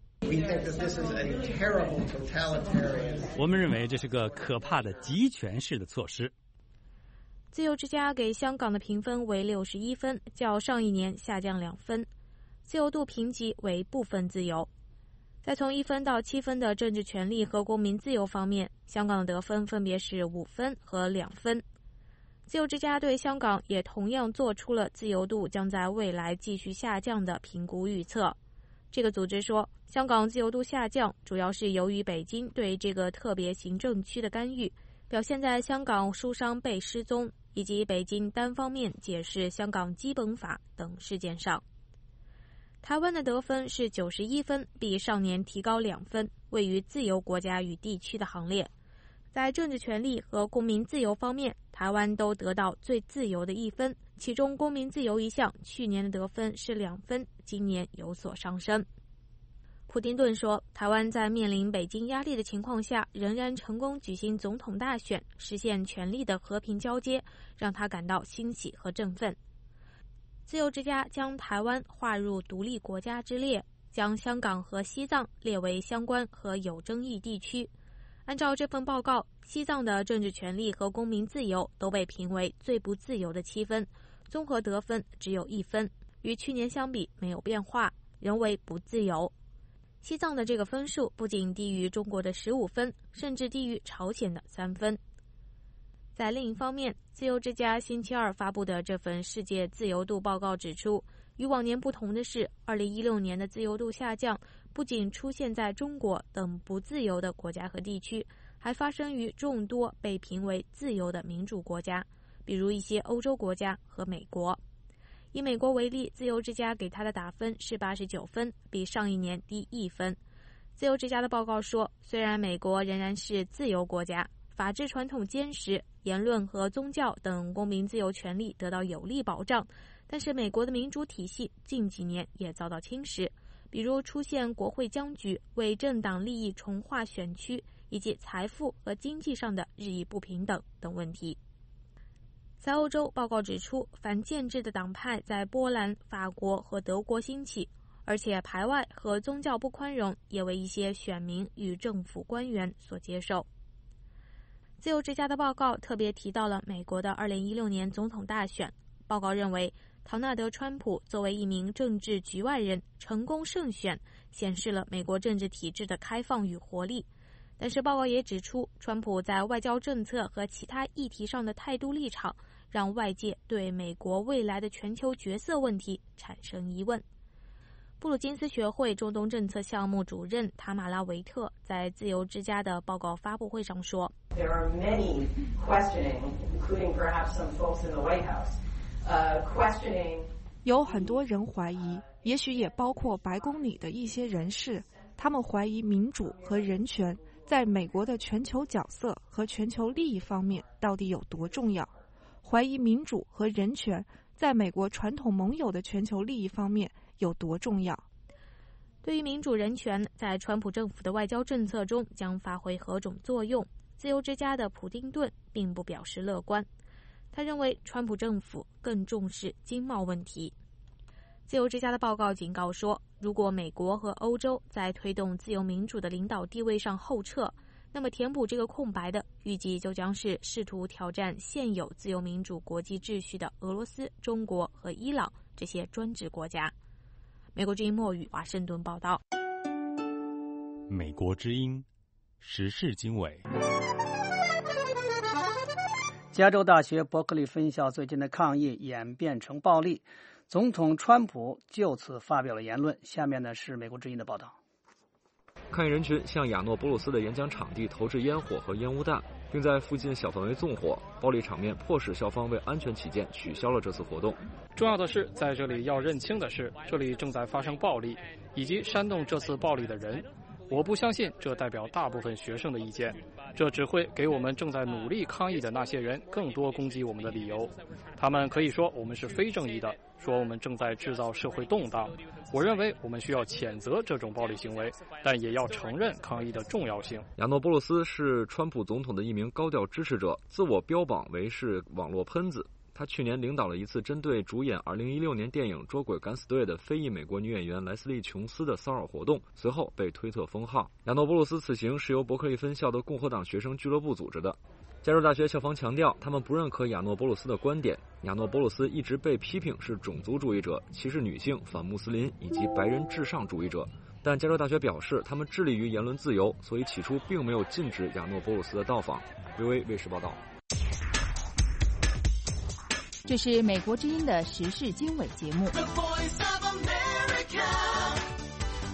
我们认为这是个可怕的集权式的措施。 自由之家给香港的评分为六十一分，较上一年下降两分，自由度评级为部分自由。在从一分到七分的政治权利和公民自由方面，香港的得分分别是五分和两分。自由之家对香港也同样做出了自由度将在未来继续下降的评估预测。 这个组织说，香港自由度下降主要是由于北京对这个特别行政区的干预，表现在香港书商被失踪以及北京单方面解释香港基本法等事件上。台湾的得分是九十一分，比上年提高两分，位于自由国家与地区的行列。在政治权利和公民自由方面，台湾都得到最自由的一分，其中公民自由一项去年的得分是两分，今年有所上升。普丁顿说，台湾在面临北京压力的情况下，仍然成功举行总统大选，实现权力的和平交接，让他感到欣喜和振奋。自由之家将台湾划入独立国家之列，将香港和西藏列为相关和有争议地区。按照这份报告，西藏的政治权利和公民自由都被评为最不自由的七分，综合得分只有一分，与去年相比没有变化，仍为不自由。西藏的这个分数不仅低于中国的十五分，甚至低于朝鲜的三分。在另一方面，自由之家星期二发布的这份世界自由度报告指出，与往年不同的是，二零一六年的自由度下降不仅出现在中国等不自由的国家和地区，还发生于众多被评为自由的民主国家，比如一些欧洲国家和美国。以美国为例，自由之家给他的打分是八十九分，比上一年低一分。自由之家的报告说，虽然美国仍然是自由国家，法治传统坚实，言论和宗教等公民自由权利得到有力保障，但是美国的民主体系近几年也遭到侵蚀，比如出现国会僵局、为政党利益重划选区，以及财富和经济上的日益不平等等问题。在欧洲，报告指出，反建制的党派在波兰、法国和德国兴起，而且排外和宗教不宽容也为一些选民与政府官员所接受。自由之家的报告特别提到了美国的二零一六年总统大选。报告认为，唐纳德·川普作为一名政治局外人成功胜选，显示了美国政治体制的开放与活力。但是报告也指出，川普在外交政策和其他议题上的态度立场，让外界对美国未来的全球角色问题产生疑问。布鲁金斯学会中东政策项目主任塔马拉·维特在自由之家的报告发布会上说， There are many questioning, including perhaps some folks in the White House, uh, questioning. 有很多人怀疑，也许也包括白宫里的一些人士，他们怀疑民主和人权在美国的全球角色和全球利益方面到底有多重要，怀疑民主和人权在美国传统盟友的全球利益方面有多重要。 对于民主人权在川普政府的外交政策中将发挥何种作用，自由之家的普丁顿并不表示乐观。他认为川普政府更重视经贸问题。自由之家的报告警告说，如果美国和欧洲在推动自由民主的领导地位上后撤，那么填补这个空白的预计就将是试图挑战现有自由民主国际秩序的俄罗斯、中国和伊朗这些专制国家。美国之音墨语华盛顿报道。 美国之音时事经纬。 加州大学伯克利分校最近的抗议演变成暴力，总统川普就此发表了言论。下面呢是美国之音的报道。 抗议人群向亚诺波罗斯的演讲场地投掷烟火和烟雾弹，并在附近小范围纵火，暴力场面迫使校方为安全起见取消了这次活动。 重要的是，在这里要认清的是，这里正在发生暴力，以及煽动这次暴力的人。我不相信这代表大部分学生的意见，这只会给我们正在努力抗议的那些人更多攻击我们的理由。他们可以说我们是非正义的，说我们正在制造社会动荡。我认为我们需要谴责这种暴力行为，但也要承认抗议的重要性。 亚诺波罗斯是川普总统的一名高调支持者，自我标榜为是网络喷子。他去年领导了一次针对主演二零一六年电影《捉鬼敢死队》的非裔美国女演员莱斯利·琼斯的骚扰活动，随后被推特封号。亚诺波罗斯此行是由伯克利分校的共和党学生俱乐部组织的。加州大学校方强调，他们不认可亚诺波罗斯的观点。亚诺波罗斯一直被批评是种族主义者、歧视女性、反穆斯林以及白人至上主义者。但加州大学表示，他们致力于言论自由，所以起初并没有禁止亚诺波罗斯的到访。V O A 卫视报道。 这是美国之音的时事经纬节目。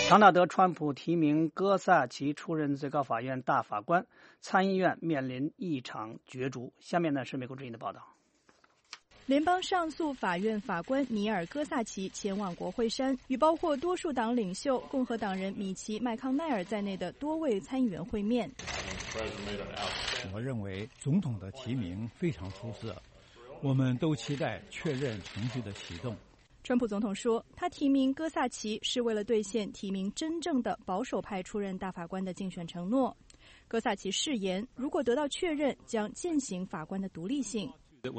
唐纳德·川普提名戈萨奇出任最高法院大法官，参议院面临一场角逐。下面呢是美国之音的报道。 联邦上诉法院法官尼尔·戈萨奇前往国会山，与包括多数党领袖共和党人米奇·麦康奈尔在内的多位参议员会面。 我认为总统的提名非常出色，我们都期待确认程序的启动。 川普总统说，他提名戈萨奇是为了兑现提名真正的保守派出任大法官的竞选承诺。戈萨奇誓言，如果得到确认，将践行法官的独立性。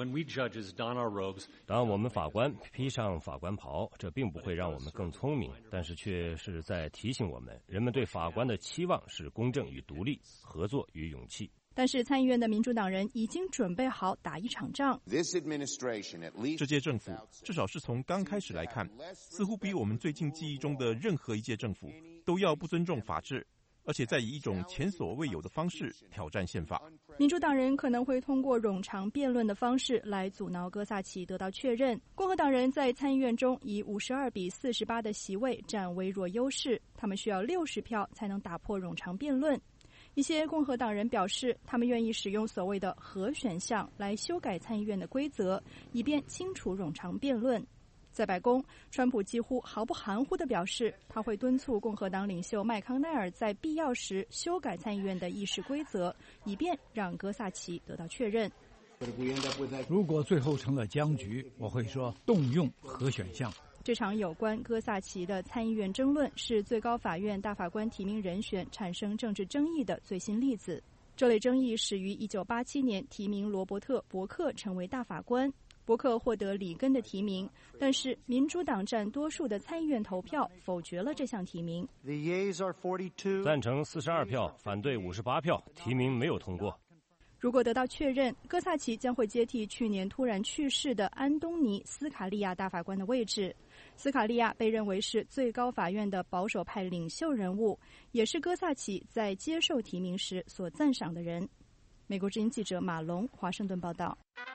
当我们法官披上法官袍，这并不会让我们更聪明，但是却是在提醒我们，人们对法官的期望是公正与独立、合作与勇气。 但是参议院的民主党人已经准备好打一场仗。 这届政府至少是从刚开始来看，似乎比我们最近记忆中的任何一届政府都要不尊重法治，而且在以一种前所未有的方式挑战宪法。 民主党人可能会通过冗长辩论的方式来阻挠戈萨奇得到确认。共和党人在参议院中以五十二比四十八的席位占微弱优势，他们需要六十票才能打破冗长辩论。一些共和党人表示，他们愿意使用所谓的和选项来修改参议院的规则，以便清除冗长辩论。在白宫，川普几乎毫不含糊地表示，他会敦促共和党领袖麦康奈尔在必要时修改参议院的议事规则，以便让戈萨奇得到确认。 如果最后成了僵局，我会说动用和选项。 这场有关戈萨奇的参议院争论是最高法院大法官提名人选产生政治争议的最新例子。这类争议始于一九八七年提名罗伯特·伯克成为大法官。伯克获得里根的提名，但是民主党占多数的参议院投票否决了这项提名。 赞成四十二票，反对五十八票，提名没有通过。 如果得到确认，戈萨奇将会接替去年突然去世的安东尼·斯卡利亚大法官的位置。斯卡利亚被认为是最高法院的保守派领袖人物，也是戈萨奇在接受提名时所赞赏的人。美国之音记者马龙，华盛顿报道。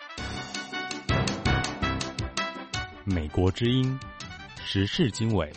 美国之音时事经纬。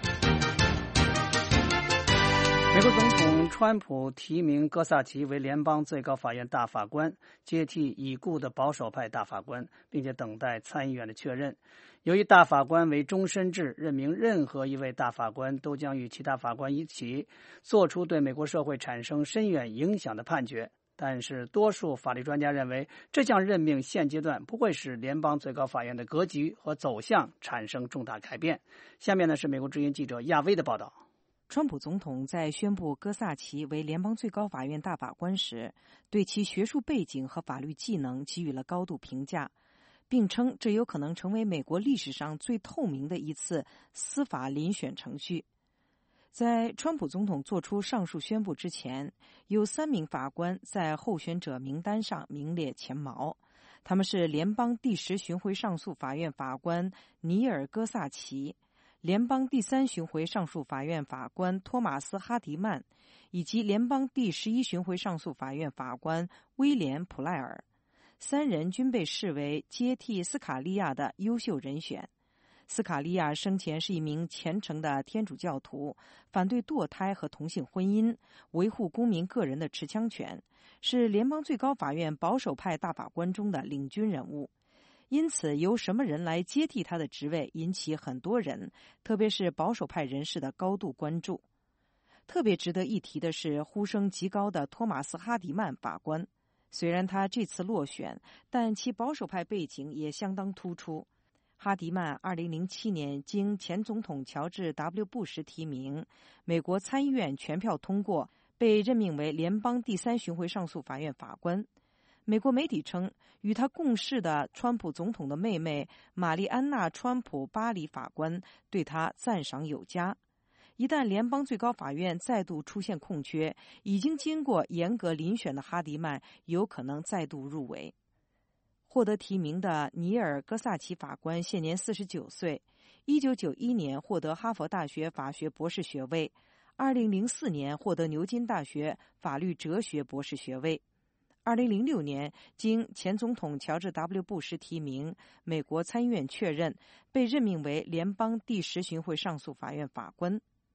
美国总统川普提名戈萨奇为联邦最高法院大法官，接替已故的保守派大法官，并且等待参议院的确认。由于大法官为终身制，任命任何一位大法官都将与其他法官一起做出对美国社会产生深远影响的判决。但是多数法律专家认为，这项任命现阶段不会使联邦最高法院的格局和走向产生重大改变。下面呢是美国之音记者亚威的报道。 川普总统在宣布戈萨奇为联邦最高法院大法官时，对其学术背景和法律技能给予了高度评价，并称这有可能成为美国历史上最透明的一次司法遴选程序。在川普总统做出上述宣布之前，有三名法官在候选者名单上名列前茅，他们是联邦第十巡回上诉法院法官尼尔·戈萨奇、联邦第三巡回上诉法院法官托马斯·哈迪曼以及联邦第十一巡回上诉法院法官威廉·普赖尔。三人均被视为接替斯卡利亚的优秀人选。斯卡利亚生前是一名虔诚的天主教徒，反对堕胎和同性婚姻，维护公民个人的持枪权，是联邦最高法院保守派大法官中的领军人物。因此，由什么人来接替他的职位，引起很多人，特别是保守派人士的高度关注。特别值得一提的是，呼声极高的托马斯·哈迪曼法官，虽然他这次落选，但其保守派背景也相当突出。哈迪曼二零零七年经前总统乔治 W 布什提名，美国参议院全票通过，被任命为联邦第三巡回上诉法院法官。美国媒体称，与他共事的川普总统的妹妹玛丽安娜·川普巴里法官对他赞赏有加。一旦联邦最高法院再度出现空缺，已经经过严格遴选的哈迪曼有可能再度入围。获得提名的尼尔·戈萨奇法官现年四十九岁，一九九一年获得哈佛大学法学博士学位，二零零四年获得牛津大学法律哲学博士学位。二零零六年经前总统乔治 W 布什提名，美国参议院确认，被任命为联邦第十巡回上诉法院法官。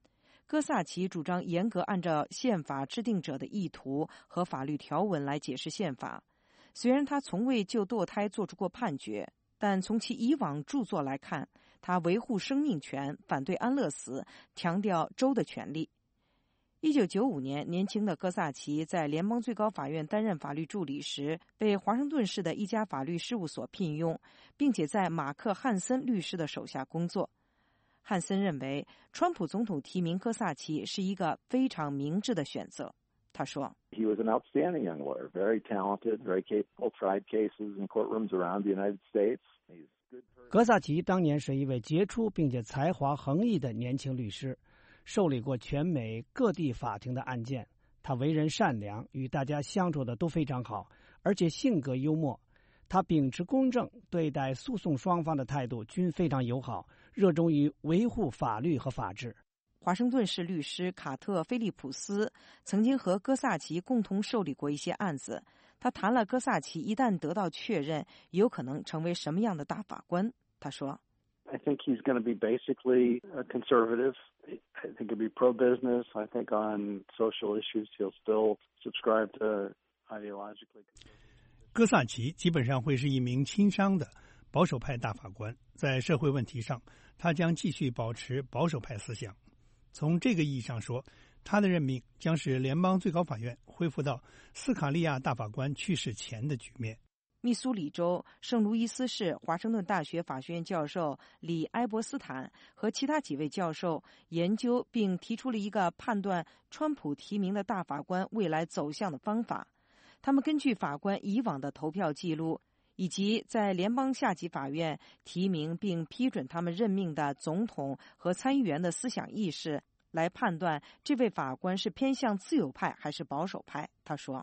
戈萨奇主张严格按照宪法制定者的意图和法律条文来解释宪法。虽然他从未就堕胎做出过判决，但从其以往著作来看，他维护生命权，反对安乐死，强调州的权利。一九九五年，年轻的戈萨奇在联邦最高法院担任法律助理时，被华盛顿市的一家法律事务所聘用，并且在马克·汉森律师的手下工作。汉森认为，川普总统提名戈萨奇是一个非常明智的选择。他说 He was an outstanding young lawyer, very talented, very capable, tried cases in courtrooms around the United States. 戈萨奇当年是一位杰出并且才华横溢的年轻律师，受理过全美各地法庭的案件。他为人善良，与大家相处的都非常好，而且性格幽默。他秉持公正，对待诉讼双方的态度均非常友好，热衷于维护法律和法治。 华盛顿市律师卡特·菲利普斯曾经和戈萨奇共同受理过一些案子。他谈了戈萨奇一旦得到确认，有可能成为什么样的大法官。他说 I think he's going to be basically a conservative. I think he'll be pro-business. I think on social issues he'll still subscribe to ideologically. 戈萨奇基本上会是一名亲商的保守派大法官，在社会问题上，他将继续保持保守派思想。从这个意义上说，他的任命将使联邦最高法院恢复到斯卡利亚大法官去世前的局面。 密苏里州圣路易斯市华盛顿大学法学院教授李埃伯斯坦和其他几位教授研究并提出了一个判断川普提名的大法官未来走向的方法。他们根据法官以往的投票记录，以及在联邦下级法院提名并批准他们任命的总统和参议员的思想意识，来判断这位法官是偏向自由派还是保守派。他说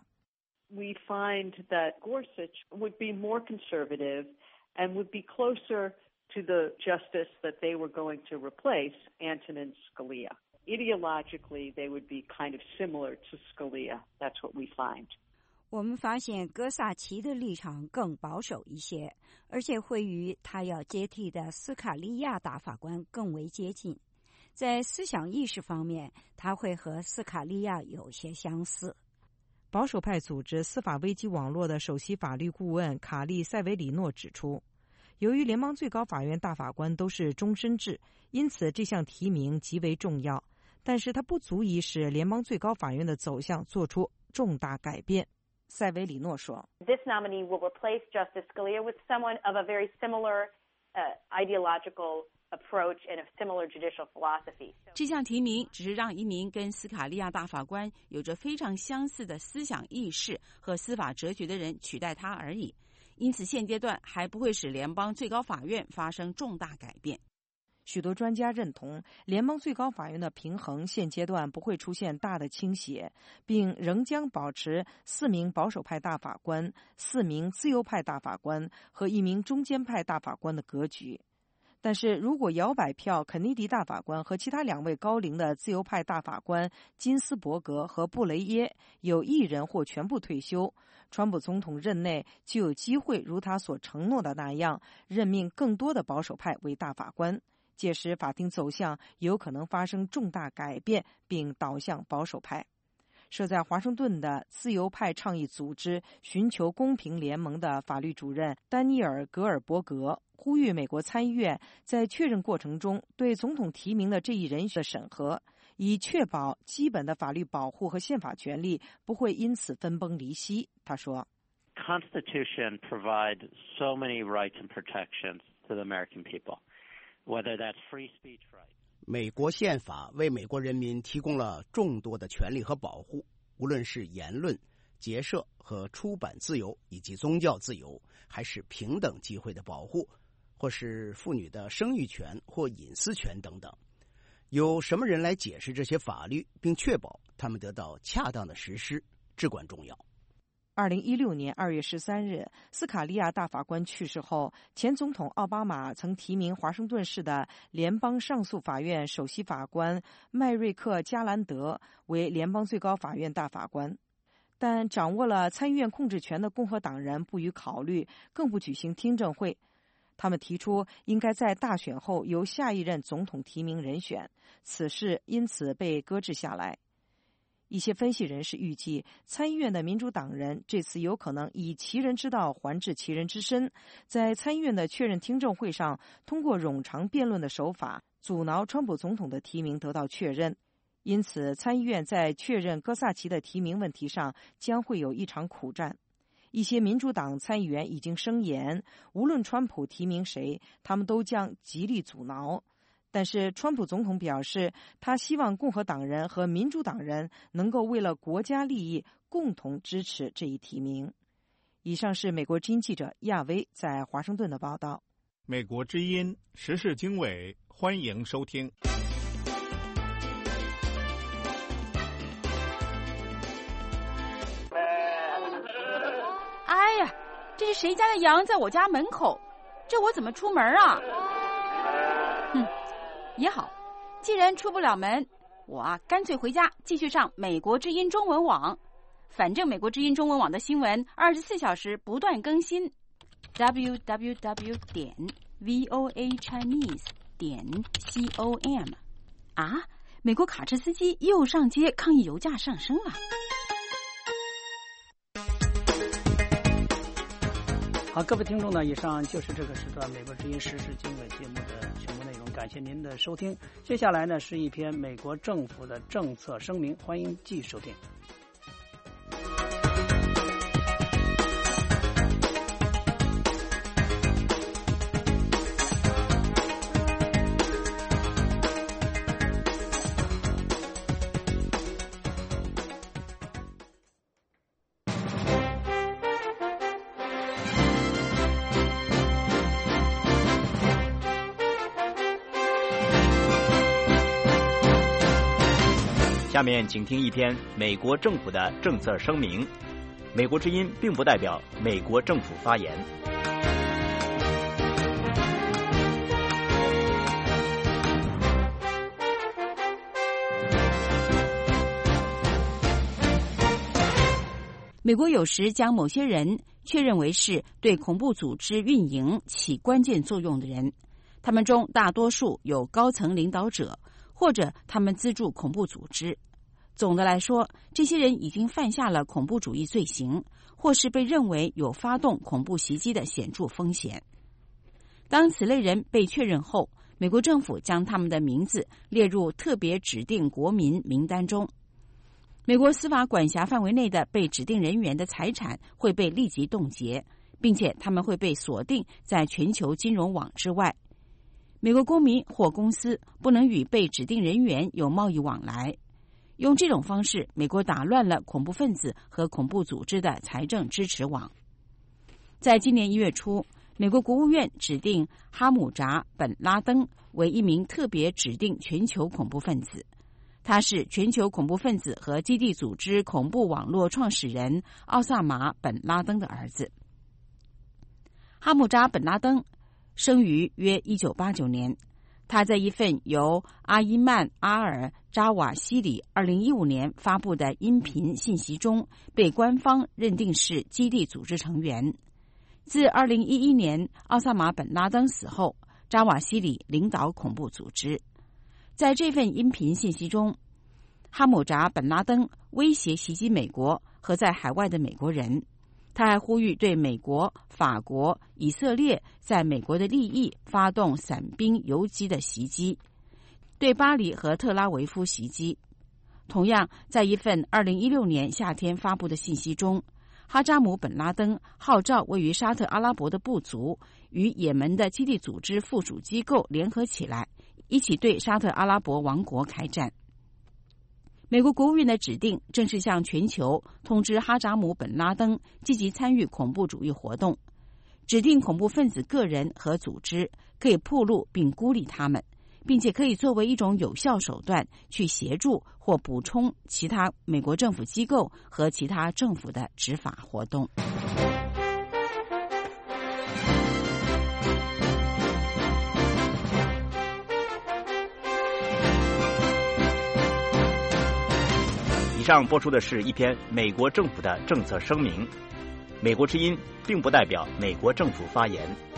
We find that Gorsuch would be more conservative and would be closer to the justice that they were going to replace, Antonin Scalia. Ideologically, they would be kind of similar to Scalia. That's what we find. 我们发现戈萨奇的立场更保守一些，而且会与他要接替的斯卡利亚大法官更为接近。在思想意识方面，他会和斯卡利亚有些相似。 保守派组织司法危机网络的首席法律顾问卡利·塞维里诺指出，由于联邦最高法院大法官都是终身制，因此这项提名极为重要，但是它不足以使联邦最高法院的走向做出重大改变。塞维里诺说 This nominee will replace Justice Scalia with someone of a very similar uh, ideological approach and a similar judicial philosophy. 这项提名只是让一名跟斯卡利亚大法官有着非常相似的思想意识和司法哲学的人取代他而已，因此现阶段还不会使联邦最高法院发生重大改变。 许多专家认同，联邦最高法院的平衡现阶段不会出现大的倾斜，并仍将保持四名保守派大法官、四名自由派大法官和一名中间派大法官的格局。但是如果摇摆票肯尼迪大法官和其他两位高龄的自由派大法官金斯伯格和布雷耶有一人或全部退休，川普总统任内就有机会如他所承诺的那样任命更多的保守派为大法官，届时法庭走向有可能发生重大改变并导向保守派。设在华盛顿的自由派倡议组织寻求公平联盟的法律主任丹尼尔·格尔伯格呼吁美国参议院在确认过程中对总统提名的这一人选的审核，以确保基本的法律保护和宪法权利不会因此分崩离析。他说 Constitution provides so many rights and protections to the American people, whether that's free speech rights. 美国宪法为美国人民提供了众多的权利和保护，无论是言论、结社和出版自由，以及宗教自由，还是平等机会的保护，或是妇女的生育权或隐私权等等。由什么人来解释这些法律，并确保他们得到恰当的实施，至关重要。 二零一六年二月十三日，斯卡利亚大法官去世后，前总统奥巴马曾提名华盛顿市的联邦上诉法院首席法官麦瑞克·加兰德为联邦最高法院大法官，但掌握了参议院控制权的共和党人不予考虑，更不举行听证会。 他们提出应该在大选后由下一任总统提名人选，此事因此被搁置下来。一些分析人士预计，参议院的民主党人这次有可能以其人之道还治其人之身，在参议院的确认听证会上通过冗长辩论的手法阻挠川普总统的提名得到确认。因此，参议院在确认戈萨奇的提名问题上将会有一场苦战。一些民主党参议员已经声言，无论川普提名谁，他们都将极力阻挠。但是川普总统表示，他希望共和党人和民主党人能够为了国家利益共同支持这一提名。以上是美国之音记者亚薇在华盛顿的报道。 美国之音时事经纬，欢迎收听。 哎呀，这是谁家的羊在我家门口？这我怎么出门啊？嗯，也好，既然出不了门，我啊干脆回家继续上美国之音中文网。反正美国之音中文网的新闻二十四小时不断更新 ，w w w 点 v o a chinese 点 com。啊，美国卡车司机又上街抗议油价上升了。 好，各位听众呢，以上就是这个时段美国之音时事经纬节目的全部内容，感谢您的收听。接下来呢是一篇美国政府的政策声明，欢迎继续收听。 下面请听一篇美国政府的政策声明。美国之音并不代表美国政府发言。 美国有时将某些人确认为是对恐怖组织运营起关键作用的人，他们中大多数有高层领导者，或者他们资助恐怖组织。总的来说，这些人已经犯下了恐怖主义罪行，或是被认为有发动恐怖袭击的显著风险。当此类人被确认后，美国政府将他们的名字列入特别指定国民名单中。美国司法管辖范围内的被指定人员的财产会被立即冻结，并且他们会被锁定在全球金融网之外。美国公民或公司不能与被指定人员有贸易往来。用这种方式，美国打乱了恐怖分子和恐怖组织的财政支持网。在今年一月初，美国国务院指定哈姆扎·本拉登为一名特别指定全球恐怖分子。他是全球恐怖分子和基地组织恐怖网络创始人奥萨马·本拉登的儿子。哈姆扎·本拉登生于约一九八九年，他在一份由阿伊曼·阿尔扎瓦西里二零一五年发布的音频信息中被官方认定是基地组织成员。自二零一一年奥萨马·本拉登死后，扎瓦西里领导恐怖组织。在这份音频信息中，哈姆扎·本拉登威胁袭击美国和在海外的美国人。他还呼吁对美国、法国、以色列在美国的利益发动伞兵游击的袭击，对巴黎和特拉维夫袭击。同样，在一份二零一六年夏天发布的信息中，哈扎姆·本拉登号召位于沙特阿拉伯的部族与也门的基地组织附属机构联合起来，一起对沙特阿拉伯王国开战。美国国务院的指定正是向全球通知哈扎姆·本拉登积极参与恐怖主义活动。指定恐怖分子个人和组织可以暴露并孤立他们，并且可以作为一种有效手段去协助或补充其他美国政府机构和其他政府的执法活动。 以上播出的是一篇美国政府的政策声明。美国之音并不代表美国政府发言。